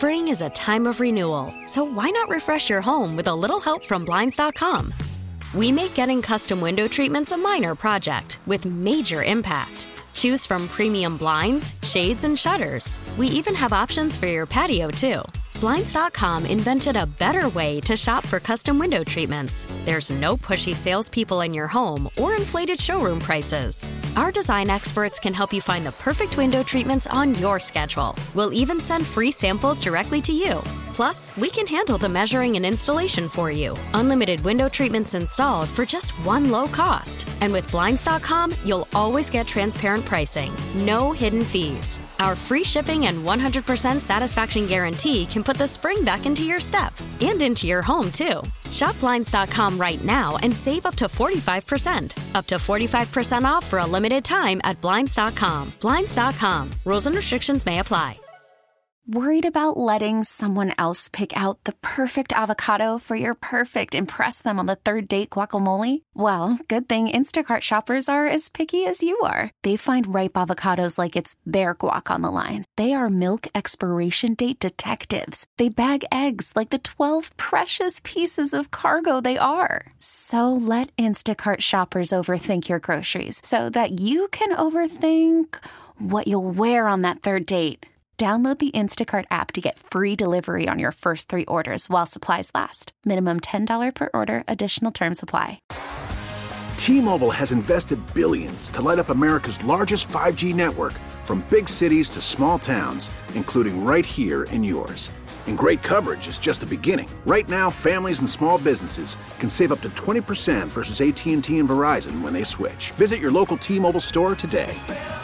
Spring is a time of renewal, so why not refresh your home with a little help from Blinds.com? We make getting custom window treatments a minor project with major impact. Choose from premium blinds, shades, and shutters. We even have options for your patio, too. Blinds.com invented a better way to shop for custom window treatments. There's no pushy salespeople in your home or inflated showroom prices. Our design experts can help you find the perfect window treatments on your schedule. We'll even send free samples directly to you. Plus, we can handle the measuring and installation for you. Unlimited window treatments installed for just one low cost. And with Blinds.com, you'll always get transparent pricing. No hidden fees. Our free shipping and 100% satisfaction guarantee can put the spring back into your step and into your home, too. Shop Blinds.com right now and save up to 45%. Up to 45% off for a limited time at Blinds.com. Blinds.com. Rules and restrictions may apply. Worried about letting someone else pick out the perfect avocado for your perfect impress them on the third date guacamole? Well, good thing Instacart shoppers are as picky as you are. They find ripe avocados like it's their guac on the line. They are milk expiration date detectives. They bag eggs like the 12 precious pieces of cargo they are. So let Instacart shoppers overthink your groceries so that you can overthink what you'll wear on that third date. Download the Instacart app to get free delivery on your first 3 orders while supplies last. Minimum $10 per order. Additional terms apply. T-Mobile has invested billions to light up America's largest 5G network, from big cities to small towns, including right here in yours. And great coverage is just the beginning. Right now, families and small businesses can save up to 20% versus AT&T and Verizon when they switch. Visit your local T-Mobile store today.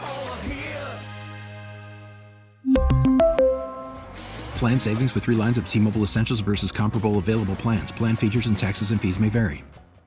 Plan savings with 3 lines of T-Mobile Essentials versus comparable available plans. Plan features and taxes and fees may vary.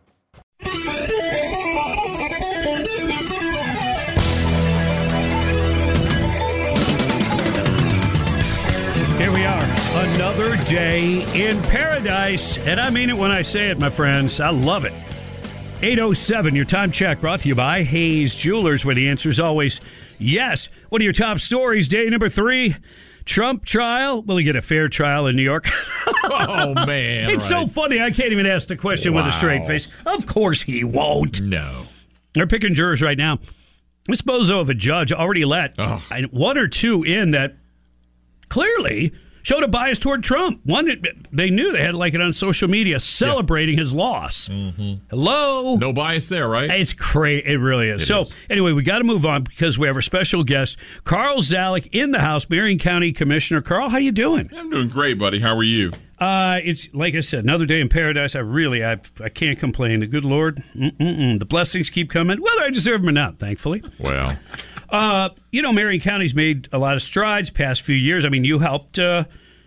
Here we are, another day in paradise. And I mean it when I say it, my friends. I love it. 8:07, your time check brought to you by Hayes Jewelers, where the answer is always yes. What are your top stories? Day number 3. Trump trial. Will he get a fair trial in New York? Oh, man. It's so funny. I can't even ask the question with a straight face. Of course he won't. No. They're picking jurors right now. This bozo of a judge already let 1 or 2 in that clearly showed a bias toward Trump. One, they knew they had like it on social media celebrating his loss. Mm-hmm. Hello? No bias there, right? It's crazy. It really is. Anyway, we got to move on because we have a special guest, Carl Zalek, in the house, Marion County Commissioner. Carl, how you doing? I'm doing great, buddy. How are you? It's like I said, another day in paradise. I can't complain. The good Lord, the blessings keep coming, whether I deserve them or not, thankfully. Well, Marion County's made a lot of strides past few years. I mean, you helped to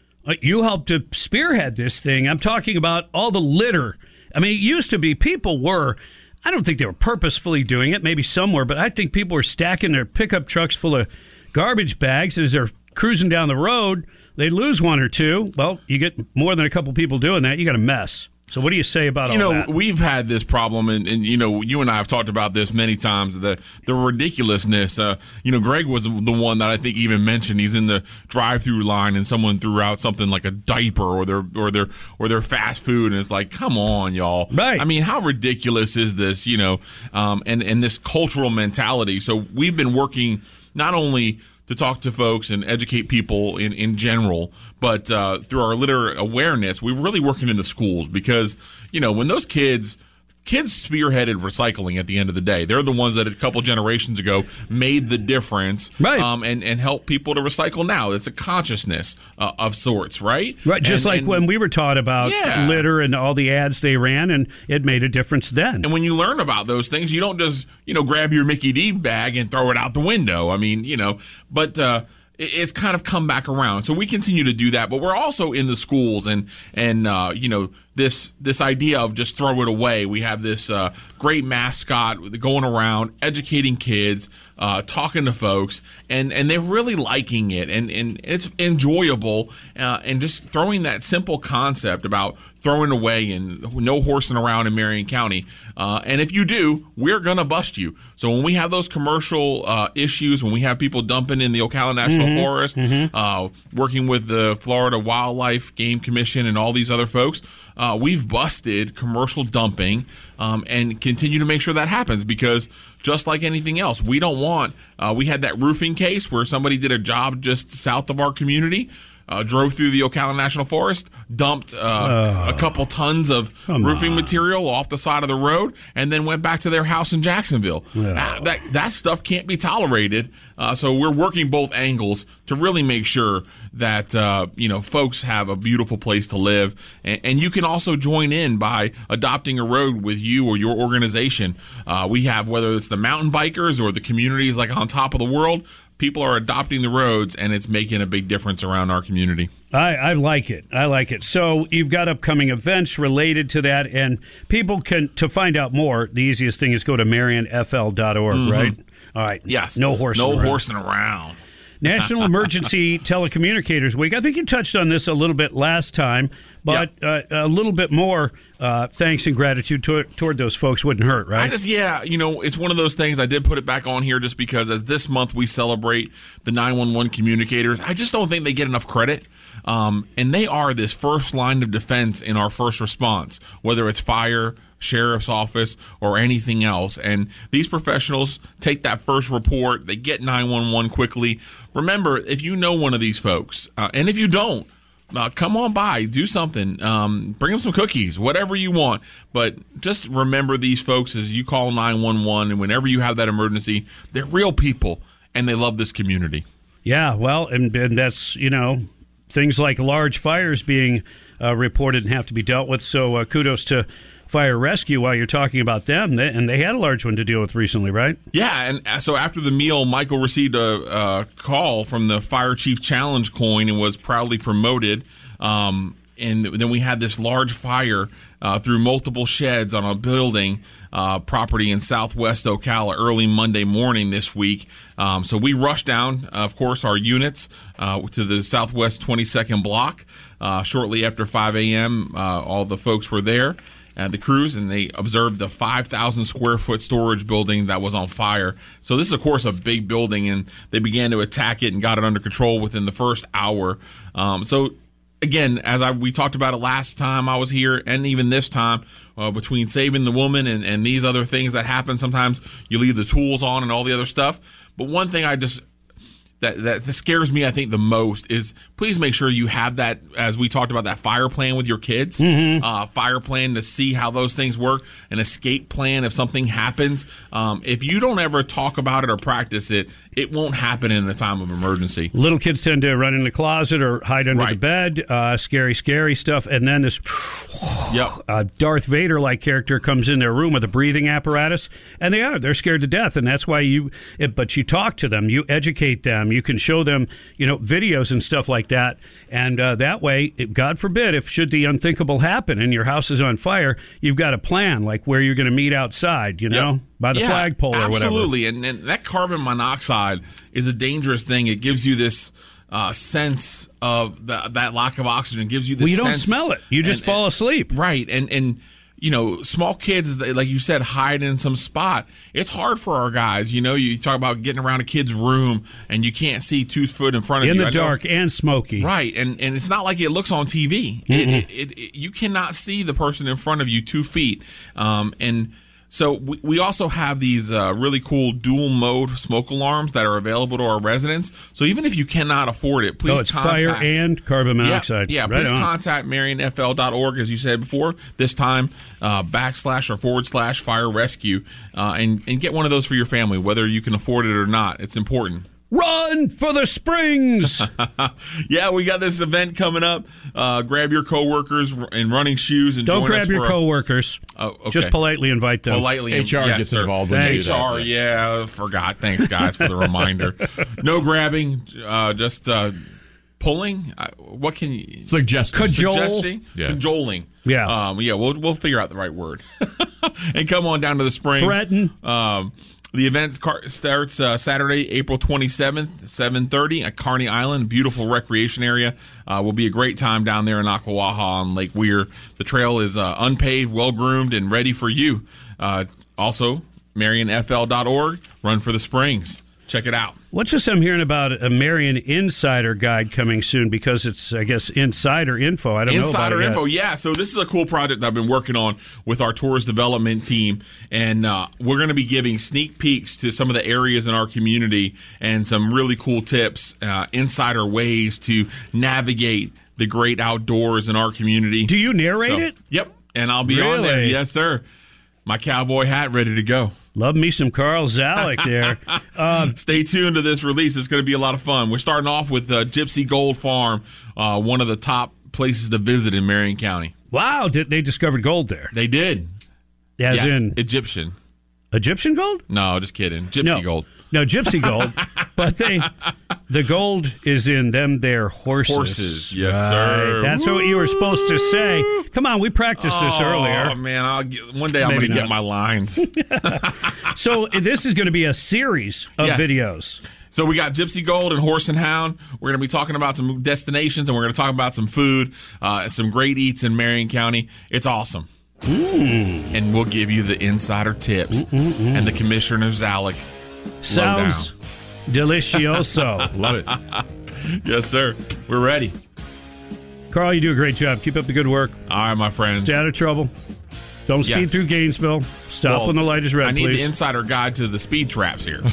spearhead this thing. I'm talking about all the litter. I mean, it used to be people were, I don't think they were purposefully doing it. Maybe some were, but I think people were stacking their pickup trucks full of garbage bags. And as they're cruising down the road, they lose 1 or 2. Well, you get more than a couple people doing that, you got a mess. So what do you say about all that? We've had this problem, and you and I have talked about this many times, the ridiculousness. Greg was the one that I think even mentioned he's in the drive-through line and someone threw out something like a diaper or their fast food, and it's like, come on, y'all. Right. I mean, how ridiculous is this, and this cultural mentality. So we've been working not only to talk to folks and educate people in general, but through our litter awareness, we're really working in the schools because, when those kids spearheaded recycling at the end of the day. They're the ones that a couple generations ago made the difference, right? And help people to recycle now. It's a consciousness of sorts, right? Right, just like when we were taught about litter and all the ads they ran, and it made a difference then. And when you learn about those things, you don't just, grab your Mickey D bag and throw it out the window. I mean, but it's kind of come back around. So we continue to do that, but we're also in the schools and this idea of just throw it away. We have this great mascot going around educating kids, talking to folks, and they're really liking it, and it's enjoyable, and just throwing that simple concept about throwing away and no horsing around in Marion County. And if you do, we're going to bust you. So when we have those commercial issues, when we have people dumping in the Ocala National Forest, working with the Florida Wildlife Game Commission and all these other folks, we've busted commercial dumping and continue to make sure that happens, because just like anything else, we don't want we had that roofing case where somebody did a job just south of our community, drove through the Ocala National Forest, dumped a couple tons of roofing material off the side of the road, and then went back to their house in Jacksonville. That stuff can't be tolerated. So we're working both angles to really make sure that folks have a beautiful place to live. And you can also join in by adopting a road with you or your organization. We have, whether it's the mountain bikers or the communities like On Top of the World, people are adopting the roads, and it's making a big difference around our community. I like it. I like it. So you've got upcoming events related to that, and people can, to find out more, the easiest thing is go to marionfl.org, right? All right. Yes. No horsing around. National Emergency Telecommunicators Week. I think you touched on this a little bit last time, but a little bit more thanks and gratitude toward those folks wouldn't hurt, right? It's one of those things. I did put it back on here just because as this month we celebrate the 911 communicators, I just don't think they get enough credit. And they are this first line of defense in our first response, whether it's fire, sheriff's office, or anything else. And these professionals take that first report, they get 911 quickly. Remember, if you know one of these folks, and if you don't, come on by, do something, bring them some cookies, whatever you want. But just remember these folks as you call 911, and whenever you have that emergency, they're real people, and they love this community. Yeah, well, and that's, things like large fires being reported and have to be dealt with. So kudos to Fire Rescue while you're talking about them. And they had a large one to deal with recently, right? Yeah, and so after the meal, Michael received a call from the Fire Chief Challenge coin and was proudly promoted. And then we had this large fire through multiple sheds on a building property in southwest Ocala early Monday morning this week. So we rushed down, of course, our units to the southwest 22nd block. Shortly after 5 a.m., all the folks were there at the crews, and they observed the 5,000 square foot storage building that was on fire. So this is, of course, a big building, and they began to attack it and got it under control within the first hour. So again, we talked about it last time I was here, and even this time, between saving the woman and these other things that happen, sometimes you leave the tools on and all the other stuff. But one thing that scares me, I think, the most is please make sure you have that, as we talked about, that fire plan with your kids, fire plan to see how those things work, an escape plan if something happens. If you don't ever talk about it or practice it, it won't happen in a time of emergency. Little kids tend to run in the closet or hide under the bed, scary stuff, and then this Darth Vader-like character comes in their room with a breathing apparatus, and they're scared to death, and that's why but you talk to them, you educate them, you can show them, videos and stuff like that, and that way, God forbid, if should the unthinkable happen and your house is on fire, you've got a plan, like where you're going to meet outside, by the flagpole or whatever. Absolutely, and that carbon monoxide is a dangerous thing. It gives you this sense of that lack of oxygen. It gives you this you sense. don't smell it. You just fall asleep. Right, and small kids, like you said, hide in some spot. It's hard for our guys. You talk about getting around a kid's room and you can't see 2 foot in front of you. In the dark and smoky. Right, and it's not like it looks on TV. You cannot see the person in front of you 2 feet. And so we also have these really cool dual mode smoke alarms that are available to our residents. So even if you cannot afford it, please contact. Fire and carbon monoxide. Yeah, please contact marionfl.org, as you said before, this time / or / fire rescue, and get one of those for your family, whether you can afford it or not. It's important. Run for the springs! Yeah, we got this event coming up. Grab your coworkers in running shoes and don't join grab us your coworkers. Okay. Just politely invite them. HR gets involved when they do that. HR, yeah, forgot. Thanks, guys, for the reminder. No grabbing. Just Pulling? What can you... Suggesting. Cajoling. Yeah. We'll figure out the right word. And come on down to the Springs. Threaten. The event starts Saturday, April 27th, 7:30 at Carney Island, beautiful recreation area. Will be a great time down there in Ocklawaha on Lake Weir. The trail is unpaved, well-groomed, and ready for you. Also, MarionFL.org, Run for the Springs. Check it out. What's this I'm hearing about a Marion Insider Guide coming soon because it's, I guess, insider info. I don't know about it Insider yet. info, yeah. So this is a cool project I've been working on with our tourist development team, and we're going to be giving sneak peeks to some of the areas in our community and some really cool tips, insider ways to navigate the great outdoors in our community. Do you narrate it? Yep, and I'll be on there. Yes, sir. My cowboy hat ready to go. Love me some Carl Zalek there. Stay tuned to this release. It's going to be a lot of fun. We're starting off with Gypsy Gold Farm, one of the top places to visit in Marion County. Wow, they discovered gold there. They did. As in Egyptian. Egyptian gold? No, just kidding. Gypsy gold. No, gypsy gold. But the gold is in them their horses. Horses, yes, sir. That's what you were supposed to say. Come on, we practiced this earlier. Oh, man. One day I'm going to get my lines. So this is going to be a series of videos. So we got Gypsy Gold and Horse and Hound. We're going to be talking about some destinations, and we're going to talk about some food, some great eats in Marion County. It's awesome. And we'll give you the insider tips and the Commissioner Zalek. Sounds delicioso. Love it. Yes, sir. We're ready. Carl, you do a great job. Keep up the good work. All right, my friends. Stay out of trouble. Don't speed through Gainesville. Stop when the light is red, please. I need the insider guide to the speed traps here.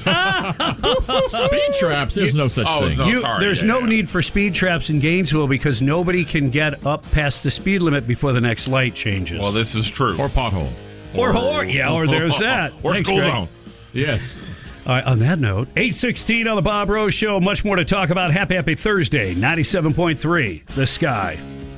Speed traps? There's no such thing. There's no need for speed traps in Gainesville because nobody can get up past the speed limit before the next light changes. Well, this is true. Or pothole. Or there's that. Or school zone. Yes. All right, on that note, 8:16 on the Bob Rose Show. Much more to talk about. Happy Thursday, 97.3, The Sky.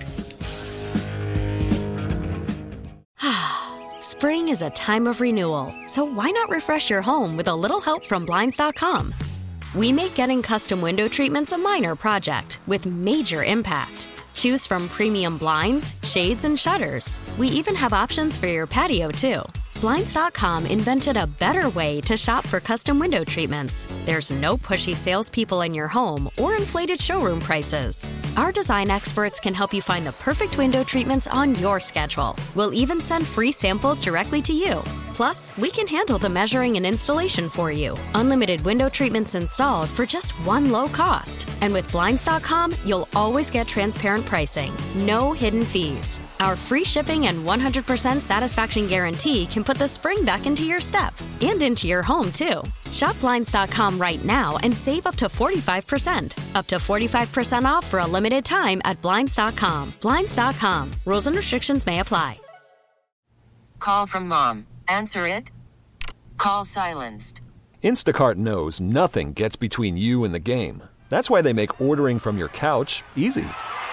Spring is a time of renewal, so why not refresh your home with a little help from Blinds.com? We make getting custom window treatments a minor project with major impact. Choose from premium blinds, shades, and shutters. We even have options for your patio, too. Blinds.com invented a better way to shop for custom window treatments. There's no pushy salespeople in your home or inflated showroom prices. Our design experts can help you find the perfect window treatments on your schedule. We'll even send free samples directly to you. Plus, we can handle the measuring and installation for you. Unlimited window treatments installed for just one low cost. And with Blinds.com, you'll always get transparent pricing. No hidden fees. Our free shipping and 100% satisfaction guarantee can put the spring back into your step and into your home, too. Shop Blinds.com right now and save up to 45%. Up to 45% off for a limited time at Blinds.com. Blinds.com. Rules and restrictions may apply. Call from mom. Answer it. Call silenced. Instacart knows nothing gets between you and the game. That's why they make ordering from your couch easy.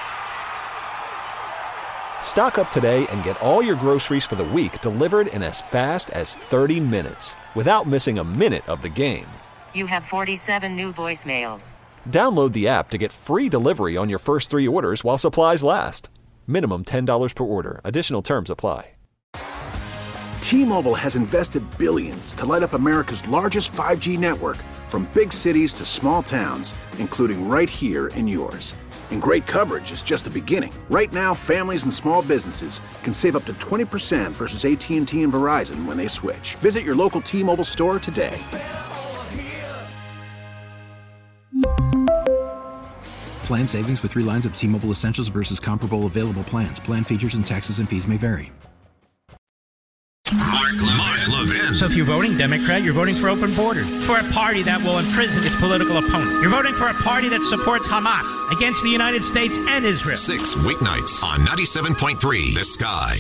Stock up today and get all your groceries for the week delivered in as fast as 30 minutes without missing a minute of the game. You have 47 new voicemails. Download the app to get free delivery on your first 3 orders while supplies last. Minimum $10 per order. Additional terms apply. T-Mobile has invested billions to light up America's largest 5G network, from big cities to small towns, including right here in yours. And great coverage is just the beginning. Right now, families and small businesses can save up to 20% versus AT&T and Verizon when they switch. Visit your local T-Mobile store today. Plan savings with 3 lines of T-Mobile Essentials versus comparable available plans. Plan features and taxes and fees may vary. Mark Levin. So if you're voting Democrat, you're voting for open borders, for a party that will imprison its political opponent. You're voting for a party that supports Hamas against the United States and Israel. 6 weeknights on 97.3 The Sky.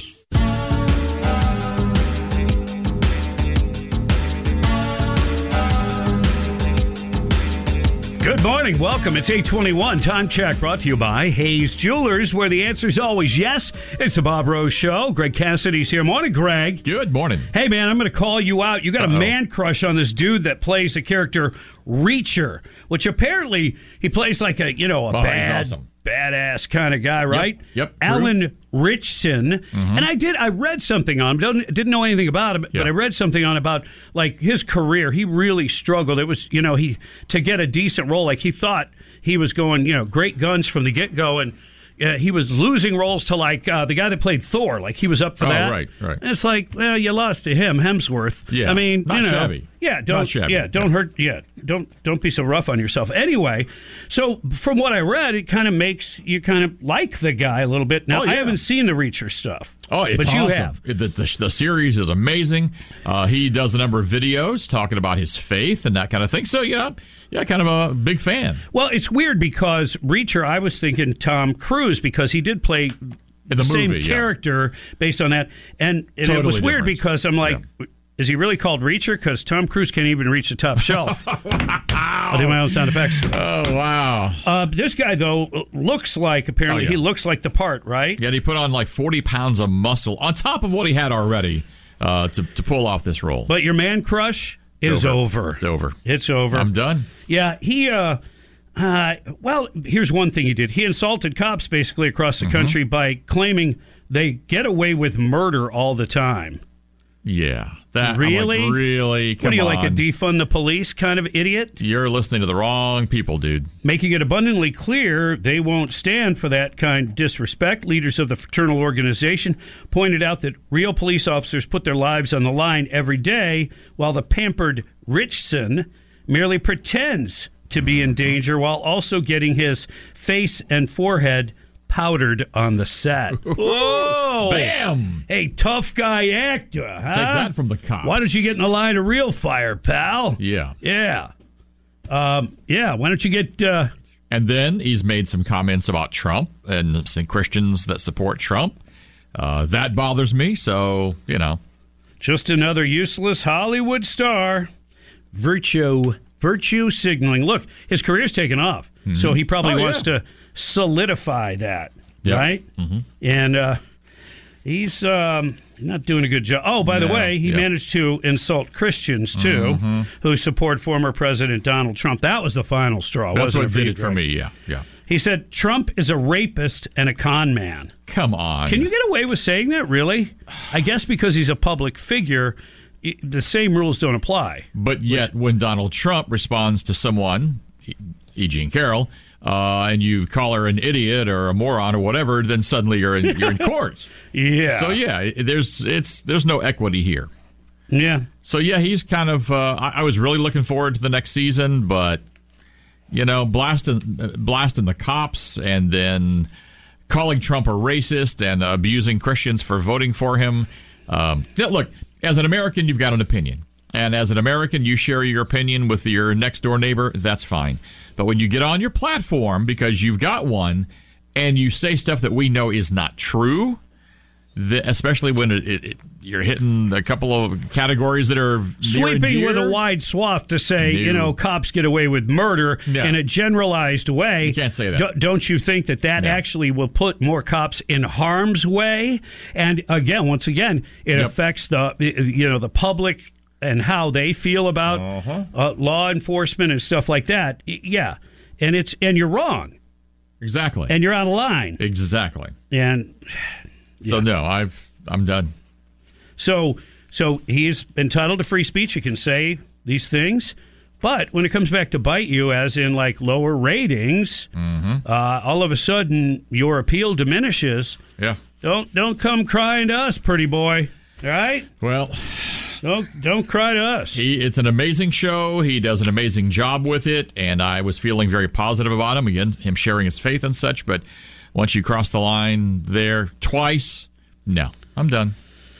Good morning. Welcome. It's 8:21. Time check brought to you by Hayes Jewelers, where the answer is always yes. It's the Bob Rose Show. Greg Cassidy's here. Morning, Greg. Good morning. Hey, man, I'm going to call you out. You got a man crush on this dude that plays the character Reacher, which apparently he plays like a badass kind of guy, right? Yep. Alan Ritchson. And I read something on him. Didn't know anything about him, but I read something on about like his career. He really struggled. It was, he to get a decent role. Like he thought he was going, great guns from the get-go, and he was losing roles to like the guy that played Thor. Like he was up for that. Right. And it's like, well, you lost to him, Hemsworth. Yeah. I mean, not shabby. Yeah, Not shabby. don't hurt. Yeah, don't be so rough on yourself. Anyway, so from what I read, it kind of makes you kind of like the guy a little bit. Now, I haven't seen the Reacher stuff. Oh, it's but you awesome. have. The series is amazing. He does a number of videos talking about his faith and that kind of thing. So, kind of a big fan. Well, it's weird because Reacher, I was thinking Tom Cruise because he did play the same movie, character based on that. And totally it was weird different. because I'm like, is he really called Reacher? Because Tom Cruise can't even reach the top shelf. I'll do my own sound effects. Oh, wow. This guy, though, looks like, apparently, he looks like the part, right? Yeah, he put on like 40 pounds of muscle on top of what he had already to pull off this role. But your man crush is over. It's over. It's over. I'm done. Yeah, he, well, here's one thing he did. He insulted cops basically across the country by claiming they get away with murder all the time. Yeah. That, really? I'm like, really? Come What are you, on. like a defund the police kind of idiot? You're listening to the wrong people, dude. Making it abundantly clear they won't stand for that kind of disrespect, leaders of the fraternal organization pointed out that real police officers put their lives on the line every day, while the pampered Richson merely pretends to be in danger while also getting his face and forehead powdered on the set. Whoa! Bam! Hey, tough guy actor, huh? Take that from the cops. Why don't you get in the line of real fire, pal? Yeah. Yeah. Why don't you get... And then he's made some comments about Trump and some Christians that support Trump. That bothers me, so, Just another useless Hollywood star. Virtue signaling. Look, his career's taken off, so he probably wants to solidify that, right? And he's not doing a good job. Oh, by the way, he managed to insult Christians, too, who support former President Donald Trump. That was the final straw. That's wasn't what did it for me, yeah. He said, Trump is a rapist and a con man. Come on. Can you get away with saying that, really? I guess because he's a public figure, the same rules don't apply. But yet, when Donald Trump responds to someone, E. Jean Carroll, and you call her an idiot or a moron or whatever, then suddenly you're in court. Yeah. So there's no equity here. Yeah. So he's kind of. I was really looking forward to the next season, but blasting the cops and then calling Trump a racist and abusing Christians for voting for him. Look, as an American, you've got an opinion. And as an American, you share your opinion with your next-door neighbor, that's fine. But when you get on your platform, because you've got one, and you say stuff that we know is not true, especially when you're hitting a couple of categories that are sweeping with a wide swath to say, cops get away with murder in a generalized way. You can't say that. Don't you think that actually will put more cops in harm's way? And once again, it affects the public and how they feel about law enforcement and stuff like that. Yeah, and you're wrong. Exactly. And you're out of line. Exactly. And so I'm done. So he's entitled to free speech. He can say these things, but when it comes back to bite you, as in like lower ratings, all of a sudden your appeal diminishes. Yeah. Don't come crying to us, pretty boy. All right. Well. Don't cry to us. It's an amazing show. He does an amazing job with it, and I was feeling very positive about him. Again, him sharing his faith and such, but once you cross the line there twice, no, I'm done.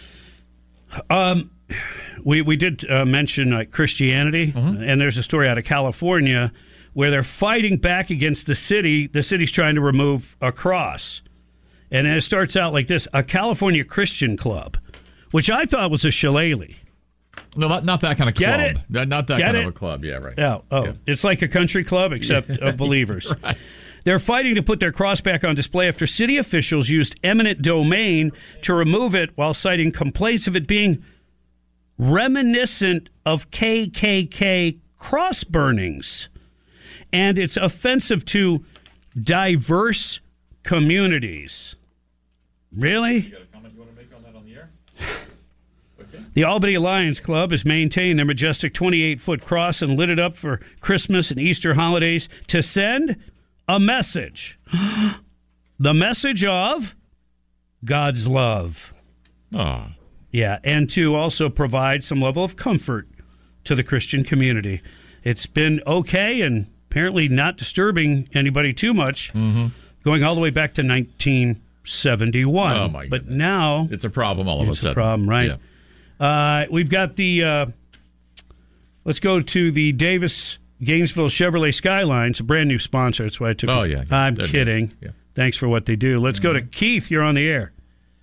We did mention Christianity, and there's a story out of California where they're fighting back against the city. The city's trying to remove a cross. And it starts out like this: a California Christian club, which I thought was a shillelagh. No, not that kind of Get club. it? Not that Get kind it? of a club. Yeah, right. Yeah. Oh, Yeah. It's like a country club except of believers. Right. They're fighting to put their cross back on display after city officials used eminent domain to remove it while citing complaints of it being reminiscent of KKK cross burnings. And it's offensive to diverse communities. Really? You got a comment you want to make on that on the air? Okay. The Albany Lions Club has maintained their majestic 28-foot cross and lit it up for Christmas and Easter holidays to send a message. The message of God's love. Oh. Yeah, and to also provide some level of comfort to the Christian community. It's been okay and apparently not disturbing anybody too much, going all the way back to 1971. Oh, my But goodness. now It's a problem all of a it's sudden. a problem, right? Yeah. We've got the, let's go to the Davis Gainesville Chevrolet Skyline. It's a brand new sponsor. That's why I took Oh, it. yeah. I'm They're kidding. good. Yeah. Thanks for what they do. Let's go to Keith. You're on the air.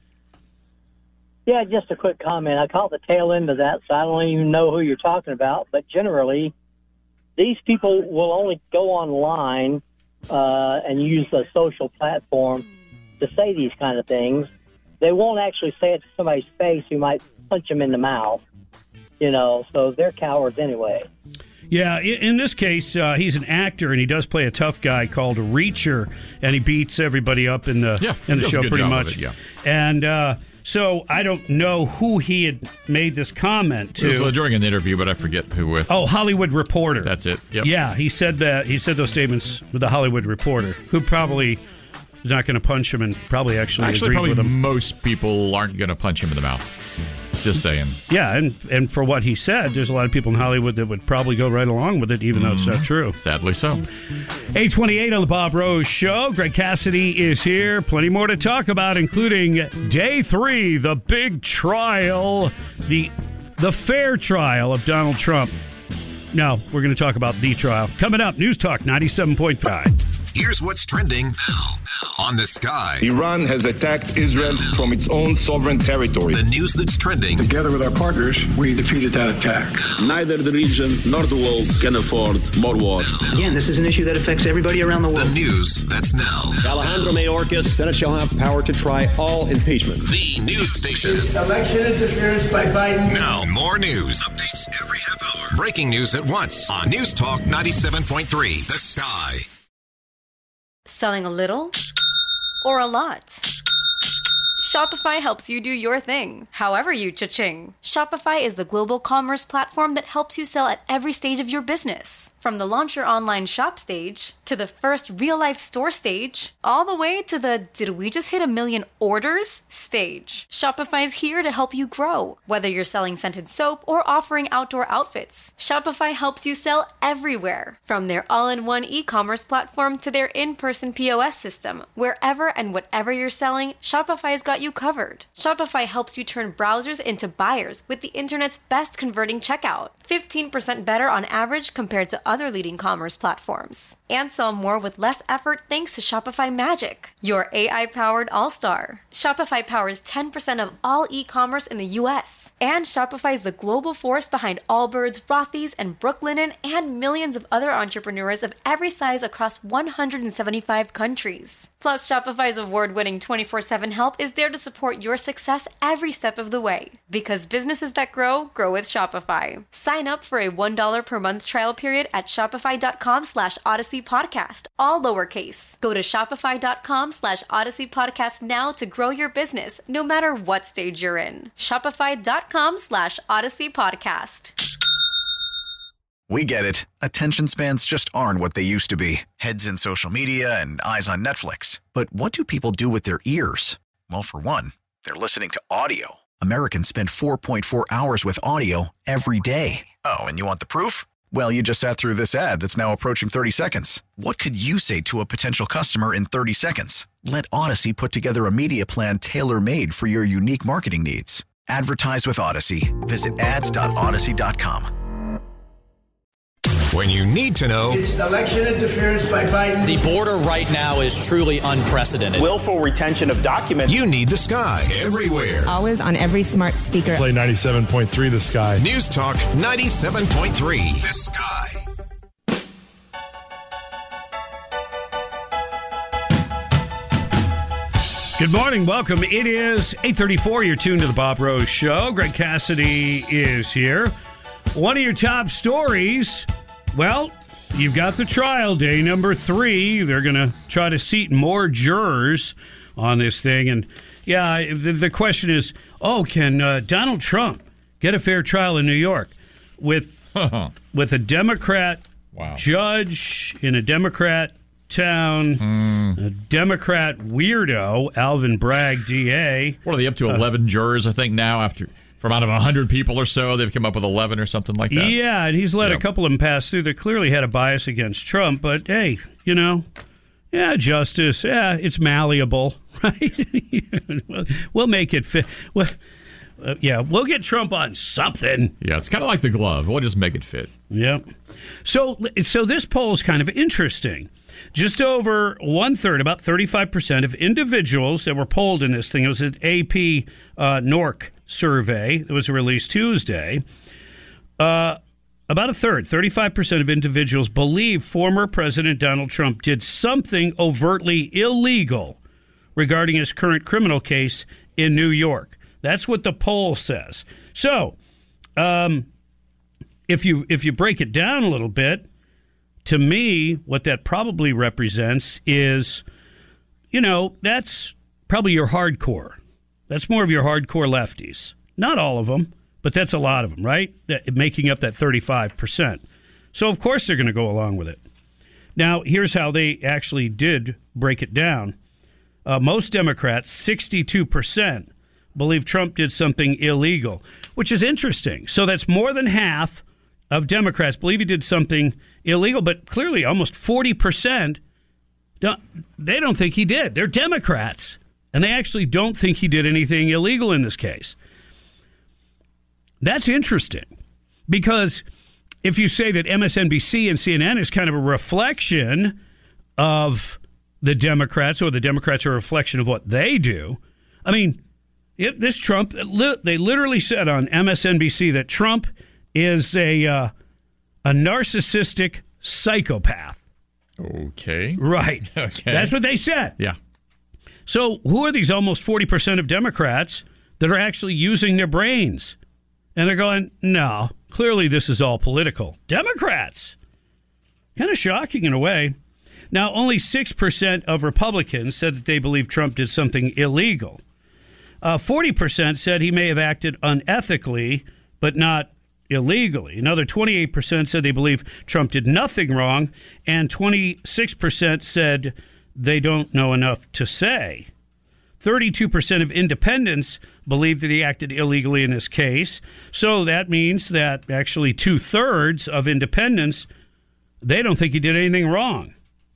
Yeah, just a quick comment. I caught the tail end of that, so I don't even know who you're talking about. But generally, these people will only go online and use a social platform to say these kind of things. They won't actually say it to somebody's face who might punch them in the mouth. So they're cowards anyway. Yeah, in this case, he's an actor, and he does play a tough guy called Reacher, and he beats everybody up in the he does show a good pretty job much. of it, yeah. And so I don't know who he had made this comment It was to. during an interview, but I forget who with. Oh, Hollywood Reporter. That's it. Yep. Yeah, he said that. He said those statements with the Hollywood Reporter, who probably is not going to punch him and probably actually agreed probably with him. most people aren't going to punch him in the mouth. Just saying. Yeah, and for what he said, there's a lot of people in Hollywood that would probably go right along with it, even though it's not true. Sadly so. 828 on the Bob Rose Show. Greg Cassidy is here. Plenty more to talk about, including Day 3, the big trial, the fair trial of Donald Trump. No, we're going to talk about the trial. Coming up, News Talk 97.5. Here's what's trending now on The Sky. Iran has attacked Israel from its own sovereign territory. The news that's trending. Together with our partners, we defeated that attack. Neither the region nor the world can afford more war. Again, this is an issue that affects everybody around the world. The news that's now. Alejandro Mayorkas, Senate shall have power to try all impeachments. The news station. Election interference by Biden. Now, more news. Updates every half hour. Breaking news at once on News Talk 97.3. The Sky. Selling a little or a lot? Shopify helps you do your thing, however you cha-ching. Shopify is the global commerce platform that helps you sell at every stage of your business. From the launch your online shop stage, to the first real-life store stage, all the way to the did we just hit 1 million orders stage. Shopify's here to help you grow. Whether you're selling scented soap or offering outdoor outfits, Shopify helps you sell everywhere. From their all-in-one e-commerce platform to their in-person POS system, wherever and whatever you're selling, Shopify's got you covered. Shopify helps you turn browsers into buyers with the internet's best converting checkout. 15% better on average compared to other leading commerce platforms. And sell more with less effort thanks to Shopify Magic, your AI-powered all-star. Shopify powers 10% of all e-commerce in the U.S. And Shopify is the global force behind Allbirds, Rothy's, and Brooklinen, and millions of other entrepreneurs of every size across 175 countries. Plus, Shopify's award-winning 24/7 help is there to support your success every step of the way. Because businesses that grow, grow with Shopify. Sign up for a $1 per month trial period at shopify.com/Odyssey Podcast, all lowercase. Go to shopify.com/Odyssey Podcast now to grow your business, no matter what stage you're in. Shopify.com/Odyssey Podcast. We get it. Attention spans just aren't what they used to be. Heads in social media and eyes on Netflix. But what do people do with their ears? Well, for one, they're listening to audio. Americans spend 4.4 hours with audio every day. Oh, and you want the proof? Well, you just sat through this ad that's now approaching 30 seconds. What could you say to a potential customer in 30 seconds? Let Odyssey put together a media plan tailor-made for your unique marketing needs. Advertise with Odyssey. Visit ads.odyssey.com. when you need to know. It's election interference by Biden. The border right now is truly unprecedented. Willful retention of documents. You need the Sky everywhere. Always on every smart speaker. Play 97.3 The Sky. News Talk 97.3 The Sky. Good morning. Welcome. It is 8:34. You're tuned to the Bob Rose Show. Greg Cassidy is here. One of your top stories, well, you've got the trial day, number 3. They're going to try to seat more jurors on this thing. And, yeah, the question is, can Donald Trump get a fair trial in New York with a Democrat judge in a Democrat town, a Democrat weirdo, Alvin Bragg, DA. What are they up to? 11 jurors, I think, now, from out of 100 people or so, they've come up with 11 or something like that. Yeah, and he's let a couple of them pass through that clearly had a bias against Trump, but hey, justice, it's malleable, right? We'll make it fit. We'll get Trump on something. Yeah, it's kind of like the glove. We'll just make it fit. Yep. So this poll is kind of interesting. Just over 1/3, about 35% of individuals that were polled in this thing, it was an AP NORC survey that was released Tuesday. About a third, 35% of individuals believe former President Donald Trump did something overtly illegal regarding his current criminal case in New York. That's what the poll says. So, if you break it down a little bit, to me, what that probably represents is, that's probably your hardcore. That's more of your hardcore lefties. Not all of them, but that's a lot of them, right? Making up that 35%. So, of course, they're going to go along with it. Now, here's how they actually did break it down. Most Democrats, 62%, believe Trump did something illegal, which is interesting. So that's more than half of Democrats believe he did something illegal, but clearly almost 40% they don't think he did. They're Democrats, and they actually don't think he did anything illegal in this case. That's interesting, because if you say that MSNBC and CNN is kind of a reflection of the Democrats, or the Democrats are a reflection of what they do, I mean, this Trump, they literally said on MSNBC that Trump is a narcissistic psychopath. Okay. Right. Okay. That's what they said. Yeah. So who are these almost 40% of Democrats that are actually using their brains? And they're going, no, clearly this is all political. Democrats. Kind of shocking in a way. Now, only 6% of Republicans said that they believe Trump did something illegal. 40% said he may have acted unethically, but not illegally. Another 28% said they believe Trump did nothing wrong, and 26% said they don't know enough to say. 32% of independents believe that he acted illegally in this case. So that means that actually 2/3 of independents, they don't think he did anything wrong.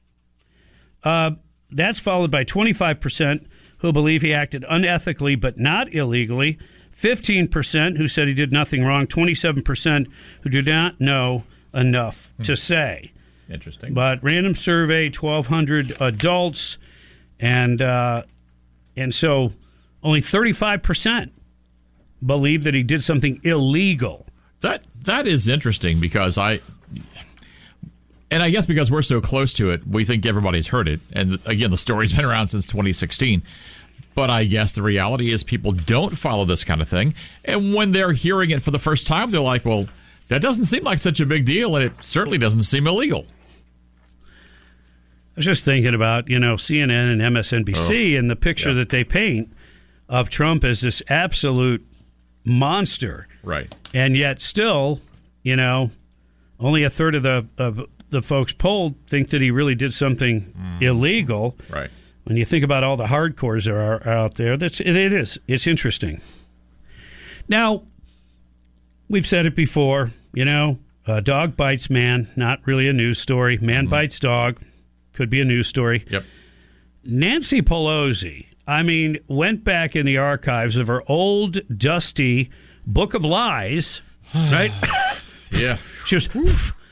That's followed by 25% who believe he acted unethically but not illegally. 15% who said he did nothing wrong. 27% who do not know enough to say. Interesting. But random survey, 1,200 adults, and so only 35% believe that he did something illegal. That is interesting, because I guess because we're so close to it, we think everybody's heard it. And again, the story's been around since 2016. But I guess the reality is people don't follow this kind of thing. And when they're hearing it for the first time, they're like, well, that doesn't seem like such a big deal, and it certainly doesn't seem illegal. I was just thinking about, CNN and MSNBC and the picture that they paint of Trump as this absolute monster. Right. And yet still, only a third of the folks polled think that he really did something illegal. Right. When you think about all the hardcores that are out there, it's interesting. Now, we've said it before, dog bites man, not really a news story. Man bites dog, could be a news story. Yep. Nancy Pelosi, went back in the archives of her old, dusty Book of Lies, right? Yeah. She was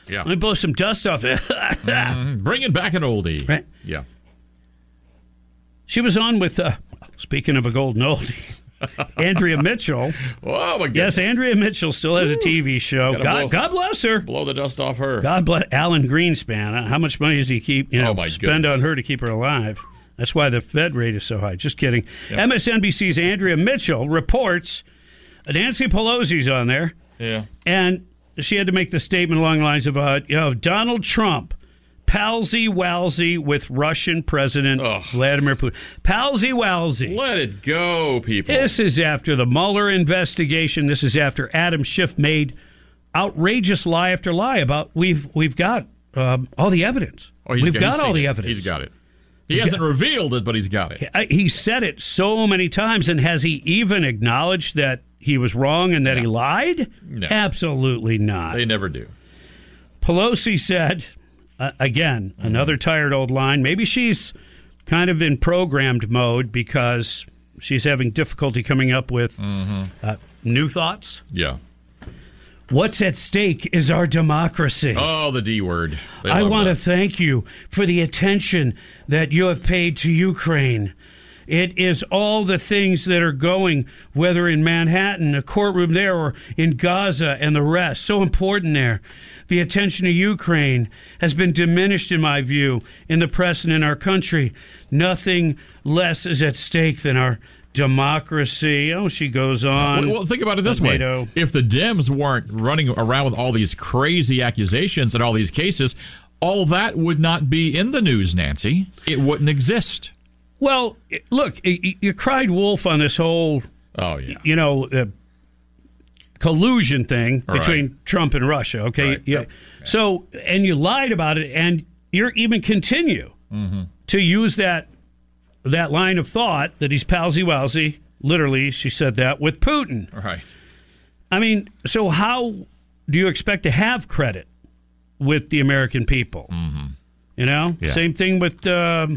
Yeah. Let me blow some dust off it. Bringing back an oldie. Right. Yeah. She was on with, speaking of a golden oldie, Andrea Mitchell. Oh, my goodness. Yes, Andrea Mitchell still has a TV show. God bless her. Blow the dust off her. God bless Alan Greenspan. How much money does he spend goodness. on her to keep her alive? That's why the Fed rate is so high. Just kidding. Yep. MSNBC's Andrea Mitchell reports Nancy Pelosi's on there. Yeah. And she had to make the statement along the lines of, Donald Trump, palsy-walsy with Russian President Vladimir Putin. Palsy-walsy. Let it go, people. This is after the Mueller investigation. This is after Adam Schiff made outrageous lie after lie about we've got all the evidence. We've got all the evidence. He's got it. He hasn't revealed it, but he's got it. He said it so many times, and has he even acknowledged that he was wrong and that he lied? No. Absolutely not. They never do. Pelosi said, again, another tired old line. Maybe she's kind of in programmed mode because she's having difficulty coming up with new thoughts. Yeah. What's at stake is our democracy. Oh, the D word. I want to thank you for the attention that you have paid to Ukraine. It is all the things that are going, whether in Manhattan, a courtroom there, or in Gaza and the rest. So important there. The attention to Ukraine has been diminished, in my view, in the press and in our country. Nothing less is at stake than our democracy. Oh, she goes on. Well, think about it this way. If the Dems weren't running around with all these crazy accusations and all these cases, all that would not be in the news, Nancy. It wouldn't exist. Well, look, you cried wolf on this whole, collusion thing between Trump and Russia, okay? Right. Yeah. So, and you lied about it, and you're even continue to use that line of thought that he's palsy-walsy, literally, she said that, with Putin. Right. I mean, so how do you expect to have credit with the American people? You know? Yeah. Same thing with, Adam,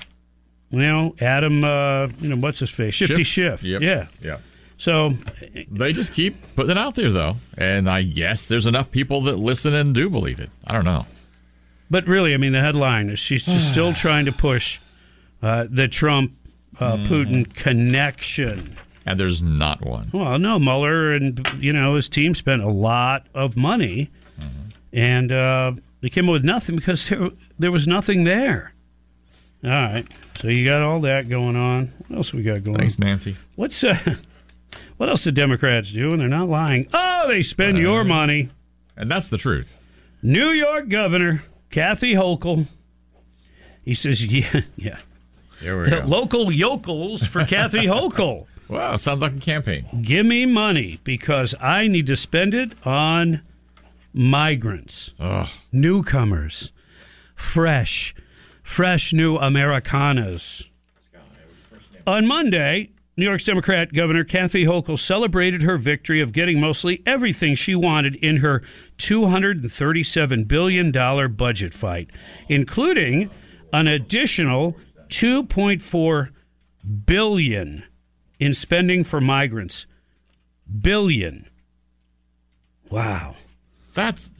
what's his face? Shifty Schiff. Yep. Yeah. So they just keep putting it out there, though. And I guess there's enough people that listen and do believe it. I don't know. But really, I mean, the headline is she's just still trying to push the Trump-Putin connection. And there's not one. Well, no, Mueller and, his team spent a lot of money, and they came up with nothing because there was nothing there. All right, so you got all that going on. What else we got going on? Thanks, Nancy. What else do Democrats do? And they're not lying. Oh, they spend your money. And that's the truth. New York Governor Kathy Hochul. He says, yeah. Here we go. Local yokels for Kathy Hochul. Wow, sounds like a campaign. Give me money because I need to spend it on migrants, newcomers, fresh new Americanas. On Monday, New York's Democrat Governor Kathy Hochul celebrated her victory of getting mostly everything she wanted in her $237 billion budget fight, including an additional $2.4 billion in spending for migrants. Billion. Wow. That's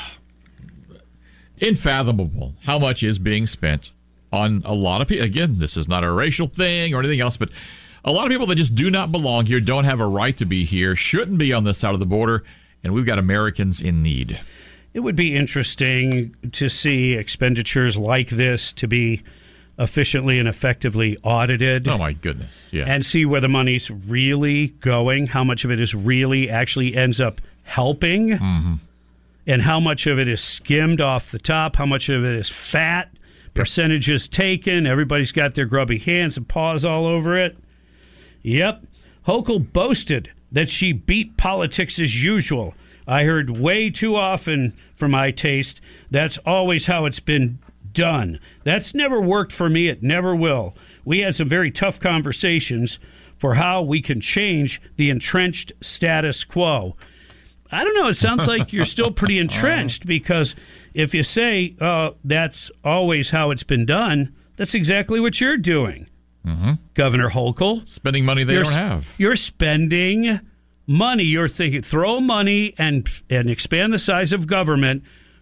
unfathomable how much is being spent on a lot of people. Again, this is not a racial thing or anything else, but a lot of people that just do not belong here, don't have a right to be here, shouldn't be on this side of the border, and we've got Americans in need. It would be interesting to see expenditures like this to be efficiently and effectively audited. Oh, my goodness. Yeah. And see where the money's really going, how much of it is really actually ends up helping, and how much of it is skimmed off the top, how much of it is fat, percentages taken, everybody's got their grubby hands and paws all over it. Yep. Hochul boasted that she beat politics as usual. I heard way too often, for my taste, that's always how it's been done. That's never worked for me. It never will. We had some very tough conversations for how we can change the entrenched status quo. I don't know. It sounds like you're still pretty entrenched because if you say, that's always how it's been done, that's exactly what you're doing. Governor Hochul. Spending money they don't have. You're spending money. You're thinking, throw money and expand the size of government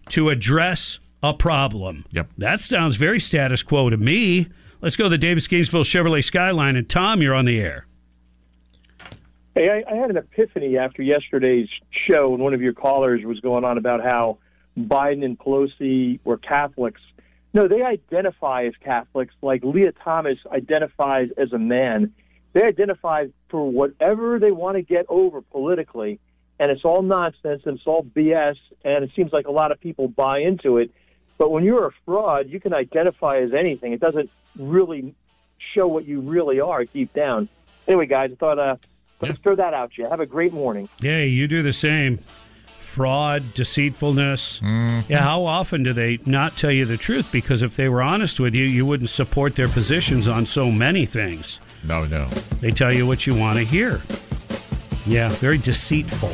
to address a problem. Yep. That sounds very status quo to me. Let's go to the Davis Gainesville Chevrolet Skyline. And Tom, you're on the air. Hey, I had an epiphany after yesterday's show when one of your callers was going on about how Biden and Pelosi were Catholics. No, they identify as Catholics like Leah Thomas identifies as a man. They identify for whatever they want to get over politically, and it's all nonsense and it's all BS, and it seems like a lot of people buy into it. But when you're a fraud, you can identify as anything. It doesn't really show what you really are deep down. Anyway, guys, I thought let's throw that out to you. Have a great morning. Yeah, you do the same. Fraud, deceitfulness. Mm-hmm. Yeah, how often do they not tell you the truth? Because if they were honest with you, you wouldn't support their positions on so many things. No. They tell you what you want to hear. Yeah, very deceitful.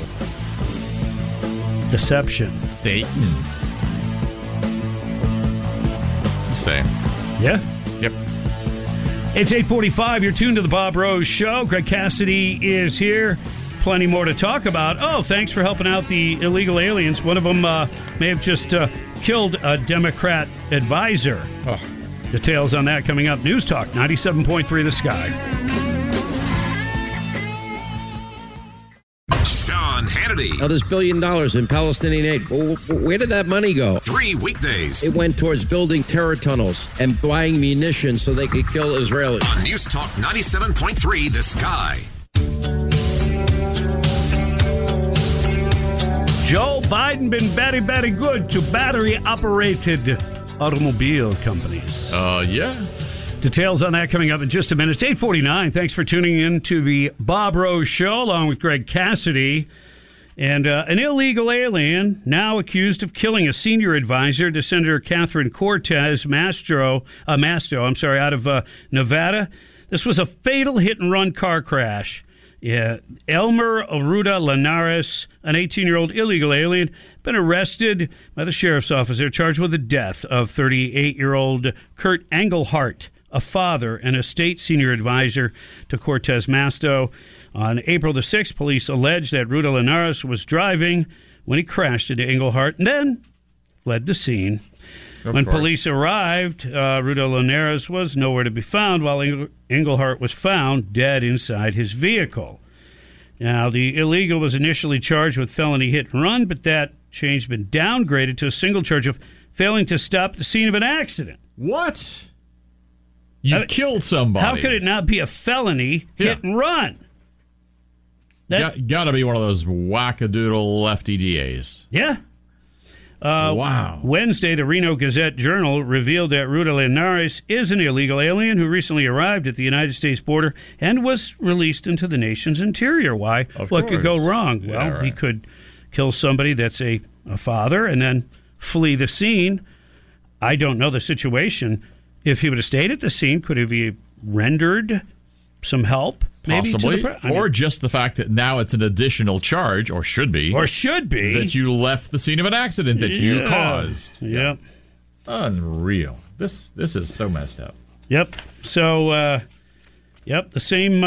Deception. Satan. Same. Yeah? Yep. It's 8:45. You're tuned to the Bob Rose Show. Greg Cassidy is here. Plenty more to talk about. Oh, thanks for helping out the illegal aliens. One of them may have just killed a Democrat advisor. Oh. Details on that coming up. News Talk 97.3 The Sky. Sean Hannity. Now, this $1 billion in Palestinian aid, where did that money go? 3 weekdays. It went towards building terror tunnels and buying munitions so they could kill Israelis. On News Talk 97.3 The Sky. Joe Biden been very, very good to battery-operated automobile companies. Yeah. Details on that coming up in just a minute. It's 8:49. Thanks for tuning in to the Bob Rose Show along with Greg Cassidy. And an illegal alien now accused of killing a senior advisor to Senator Catherine Cortez Masto, out of Nevada. This was a fatal hit-and-run car crash. Yeah, Elmer Arruda Linares, an 18-year-old illegal alien, been arrested by the sheriff's office. They're charged with the death of 38-year-old Kurt Engelhart, a father and a state senior advisor to Cortez Masto. On April the 6th, police alleged that Arruda Linares was driving when he crashed into Engelhart and then fled the scene. When police arrived, Arruda Linares was nowhere to be found, while Engelhart was found dead inside his vehicle. Now, the illegal was initially charged with felony hit and run, but that change has been downgraded to a single charge of failing to stop the scene of an accident. What? You killed somebody. How could it not be a felony hit and run? Got to be one of those wackadoodle lefty DAs. Yeah. Wow. Wednesday, the Reno Gazette-Journal revealed that Arruda Linares is an illegal alien who recently arrived at the United States border and was released into the nation's interior. Why? What could go wrong? Yeah, well, right. He could kill somebody that's a father and then flee the scene. I don't know the situation. If he would have stayed at the scene, could he have rendered some help? Maybe Possibly. To the or just the fact that now it's an additional charge, or should be. That you left the scene of an accident that you caused. Yep. Unreal. This is so messed up. Yep. So, the same...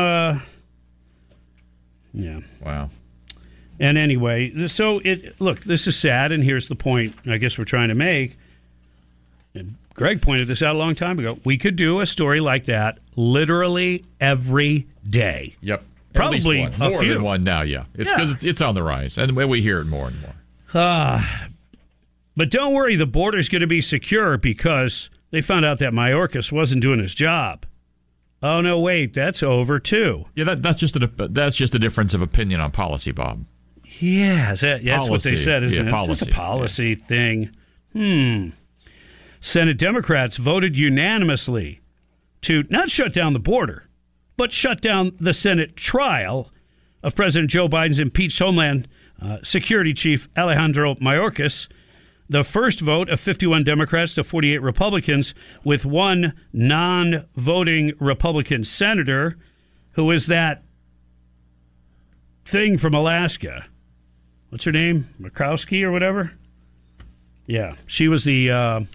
yeah. Wow. And anyway, so look, this is sad, and here's the point I guess we're trying to make. And Greg pointed this out a long time ago. We could do a story like that literally every day. Yep. Probably at least one. More than one now, yeah. It's because it's on the rise, and we hear it more and more. But don't worry, the border's going to be secure because they found out that Mayorkas wasn't doing his job. Oh, no, wait, that's over, too. Yeah, that's just a difference of opinion on policy, Bob. Yeah, that's what they said, isn't it? Policy. It's just a policy thing. Senate Democrats voted unanimously to not shut down the border, but shut down the Senate trial of President Joe Biden's impeached Homeland Security Chief Alejandro Mayorkas. The first vote of 51 Democrats to 48 Republicans, with one non-voting Republican senator, who is that thing from Alaska. What's her name? Murkowski or whatever? Yeah, she was the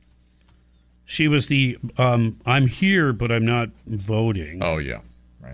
I'm here, but I'm not voting. Oh, yeah. Right.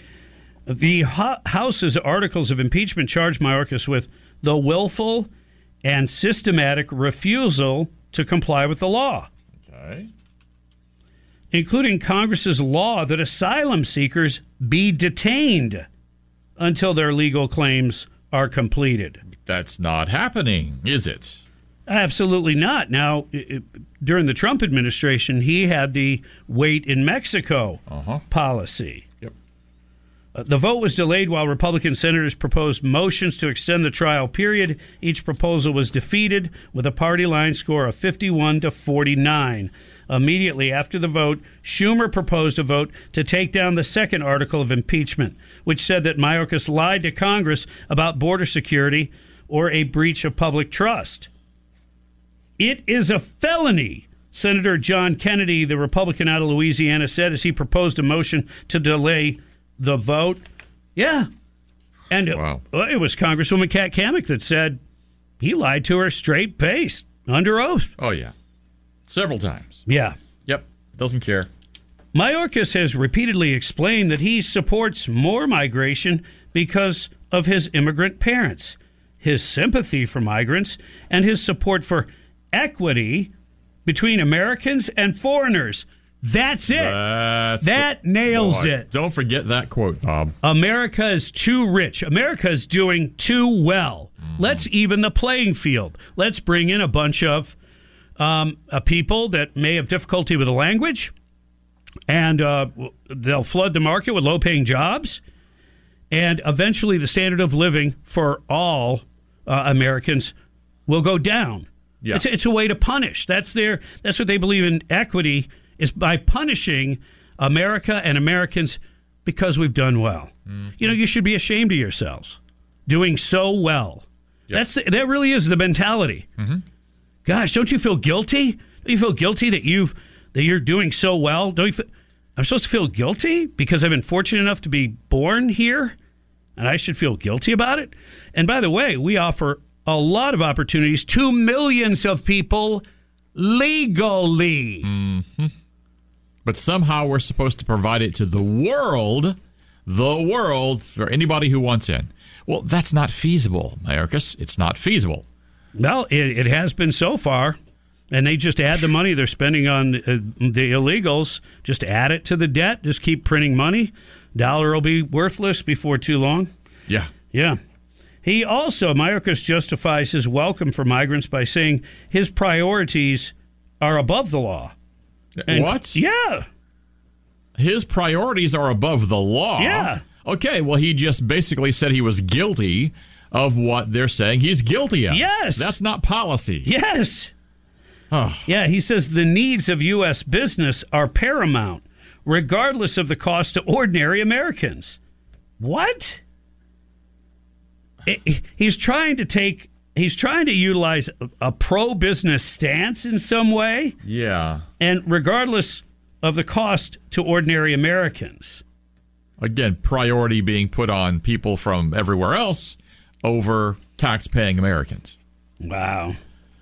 The House's articles of impeachment charged Mayorkas with the willful and systematic refusal to comply with the law. Okay. Including Congress's law that asylum seekers be detained until their legal claims are completed. That's not happening, is it? Absolutely not. Now, during the Trump administration, he had the wait in Mexico policy. Yep. The vote was delayed while Republican senators proposed motions to extend the trial period. Each proposal was defeated with a party line score of 51-49. Immediately after the vote, Schumer proposed a vote to take down the second article of impeachment, which said that Mayorkas lied to Congress about border security or a breach of public trust. It is a felony, Senator John Kennedy, the Republican out of Louisiana, said as he proposed a motion to delay the vote. Yeah. And it was Congresswoman Kat Cammack that said he lied to her straight-faced, under oath. Oh, yeah. Several times. Yeah. Yep. Doesn't care. Mayorkas has repeatedly explained that he supports more migration because of his immigrant parents, his sympathy for migrants, and his support for equity between Americans and foreigners. That's it. That nails it. Don't forget that quote, Bob. America is too rich. America is doing too well. Let's even the playing field. Let's bring in a bunch of people that may have difficulty with the language, and they'll flood the market with low-paying jobs, and eventually the standard of living for all Americans will go down. Yeah. It's a way to punish. That's what they believe in equity, is by punishing America and Americans because we've done well. Mm-hmm. You know, you should be ashamed of yourselves doing so well. Yep. That really is the mentality. Mm-hmm. Gosh, don't you feel guilty? Don't you feel guilty that you're doing so well? I'm supposed to feel guilty because I've been fortunate enough to be born here, and I should feel guilty about it? And by the way, we offer a lot of opportunities to millions of people legally. Mm-hmm. But somehow we're supposed to provide it to the world, for anybody who wants in. Well, that's not feasible, Mayorkas. It's not feasible. Well, it has been so far, and they just add the money they're spending on the illegals, just add it to the debt, just keep printing money. Dollar will be worthless before too long. Yeah. Yeah. He also, Mayorkas justifies his welcome for migrants by saying his priorities are above the law. And, what? Yeah. His priorities are above the law? Yeah. Okay, well, he just basically said he was guilty of what they're saying he's guilty of. Yes. That's not policy. Yes. Oh. Yeah, he says the needs of U.S. business are paramount, regardless of the cost to ordinary Americans. What? He's trying to utilize a pro-business stance in some way. Yeah. And regardless of the cost to ordinary Americans. Again, priority being put on people from everywhere else over tax-paying Americans. Wow.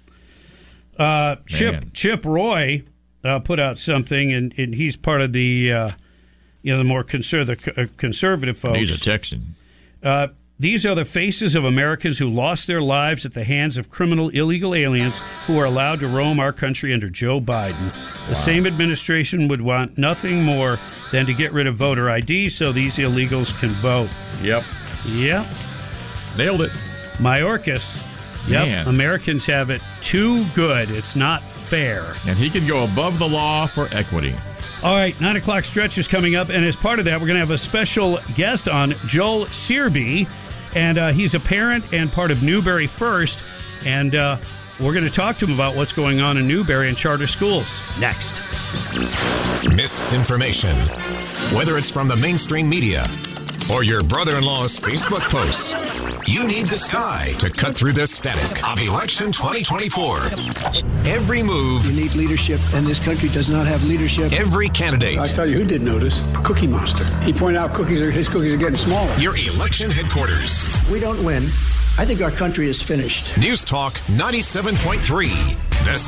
Chip Roy put out something, and he's part of the the more conservative folks. He's a Texan. These are the faces of Americans who lost their lives at the hands of criminal illegal aliens who are allowed to roam our country under Joe Biden. The same administration would want nothing more than to get rid of voter ID so these illegals can vote. Yep. Nailed it. Mayorkas. Yep. Man. Americans have it too good. It's not fair. And he can go above the law for equity. All right, 9 o'clock stretch is coming up, and as part of that, we're going to have a special guest on, Joel Searby, and he's a parent and part of Newberry First, and we're going to talk to him about what's going on in Newberry and charter schools. Next. Misinformation, whether it's from the mainstream media or your brother-in-law's Facebook posts, you need the Sky to cut through the static of election 2024. Every move. You need leadership, and this country does not have leadership. Every candidate. I tell you who did notice. Cookie Monster. He pointed out his cookies are getting smaller. Your election headquarters. We don't win. I think our country is finished. News Talk 97.3. The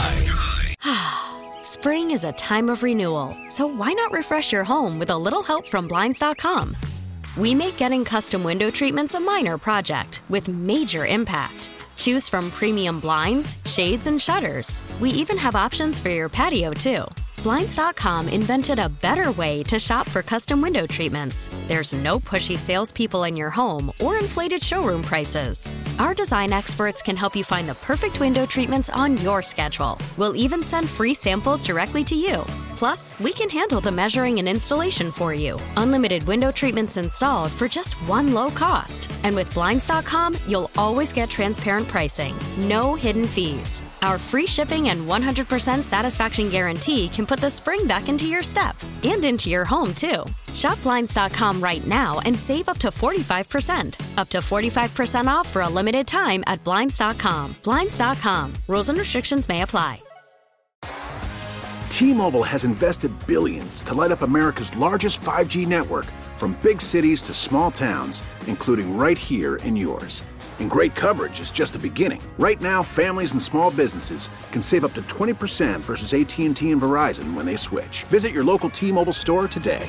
Sky. Spring is a time of renewal, so why not refresh your home with a little help from Blinds.com? We make getting custom window treatments a minor project with major impact. Choose from premium blinds, shades, and shutters. We even have options for your patio, too. Blinds.com invented a better way to shop for custom window treatments. There's no pushy salespeople in your home or inflated showroom prices. Our design experts can help you find the perfect window treatments on your schedule. We'll even send free samples directly to you. Plus, we can handle the measuring and installation for you. Unlimited window treatments installed for just one low cost. And with Blinds.com, you'll always get transparent pricing. No hidden fees. Our free shipping and 100% satisfaction guarantee can put the spring back into your step and into your home, too. Shop Blinds.com right now and save up to 45%. Up to 45% off for a limited time at Blinds.com. Blinds.com. Rules and restrictions may apply. T-Mobile has invested billions to light up America's largest 5G network, from big cities to small towns, including right here in yours. And great coverage is just the beginning. Right now, families and small businesses can save up to 20% versus AT&T and Verizon when they switch. Visit your local T-Mobile store today.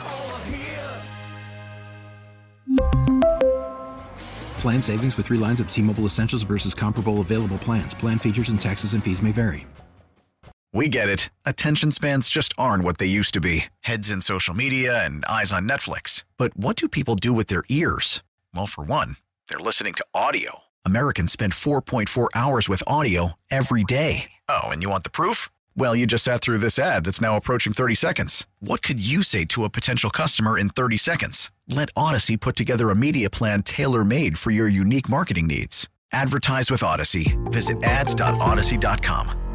Plan savings with 3 lines of T-Mobile Essentials versus comparable available plans. Plan features and taxes and fees may vary. We get it. Attention spans just aren't what they used to be. Heads in social media and eyes on Netflix. But what do people do with their ears? Well, for one, they're listening to audio. Americans spend 4.4 hours with audio every day. Oh, and you want the proof? Well, you just sat through this ad that's now approaching 30 seconds. What could you say to a potential customer in 30 seconds? Let Odyssey put together a media plan tailor-made for your unique marketing needs. Advertise with Odyssey. Visit ads.odyssey.com.